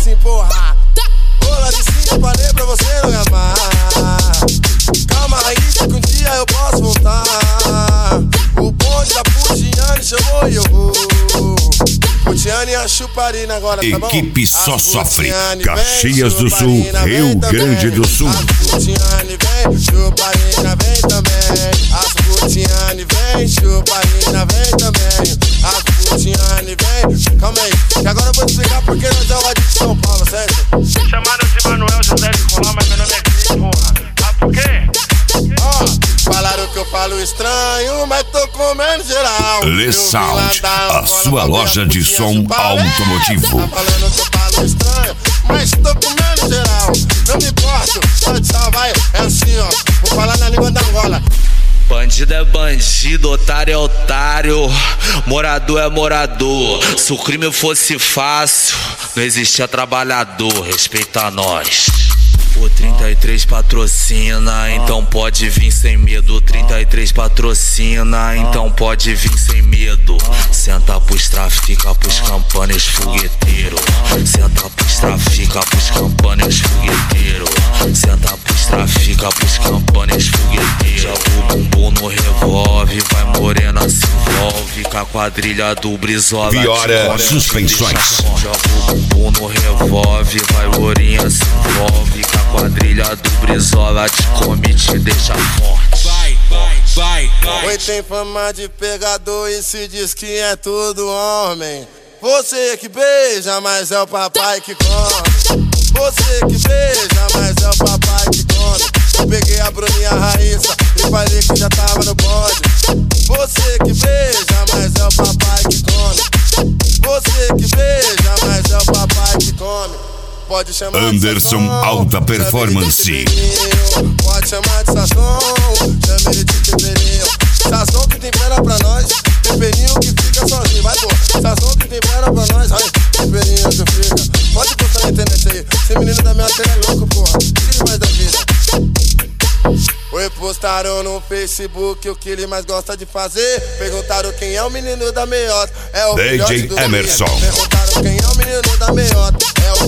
assim, porra. Bola de cima, falei pra você não me amar. Calma aí, que um dia eu posso voltar. O bonde da Putiane chamou e eu vou. Putiane e a Chuparina agora, tá bom? Equipe Só Sofre, Caxias do Sul, Rio Grande do Sul. As Putiane vem, Chuparina vem também. As Putiane vem, Chuparina vem também. As Putiane vem. Calma aí, que agora eu vou te explicar porque nós é o de São Paulo, certo? Chamaram de Manuel José de Colar, mas meu nome é Cris, porra. Ah, por quê? Falaram que eu falo estranho, mas tô comendo geral. Le Sound, a sua loja de som automotivo. Tá falando que eu falo estranho, mas tô comendo geral. Não me importo, pode salvar, é assim, ó. Vou falar na língua da Angola. Bandido é bandido, otário é otário, morador é morador. Se o crime fosse fácil, não existia trabalhador, respeita nós. O 33 patrocina, então pode vir sem medo. O 33 patrocina, então pode vir sem medo. Senta pros trafica, pros campanhas fogueteiro. Senta pros trafica, pros campanhas fogueteiro. Senta pros trafica, pros campanhas fogueteiro. Joga o bumbum no revólver, vai morena se envolve. Com a quadrilha do Brizola Piora suspensões. Joga o bumbum no revólver, vai lourinha se envolve. Com a quadrilha do Brizola te come, te deixa forte. Vai, vai, vai, vai. Oi, tem fama de pegador e se diz que é tudo homem. Você que beija, mas é o papai que come. Você que beija, mas é o papai que come. Eu peguei a Bruninha Raíssa e falei que já tava no bonde. Você que beija, mas é o papai que come. Você que beija, mas é o papai que come. Pode chamar Anderson de Sasson, Alta Performance. pode chamar de Sasson, chame ele de temperinho. Sasson que tempera pra nós, temperinho que fica sozinho. Vai, pô, Sasson que tempera pra nós, ai, temperinho que fica. Pode botar na internet aí, esse menino da minha tela é louco, porra. Tire mais da vida. Oi, postaram no Facebook o que ele mais gosta de fazer. Perguntaram quem é o menino da meiota. É o DJ filhote do Emerson. Perguntaram quem é o menino da meiota. É o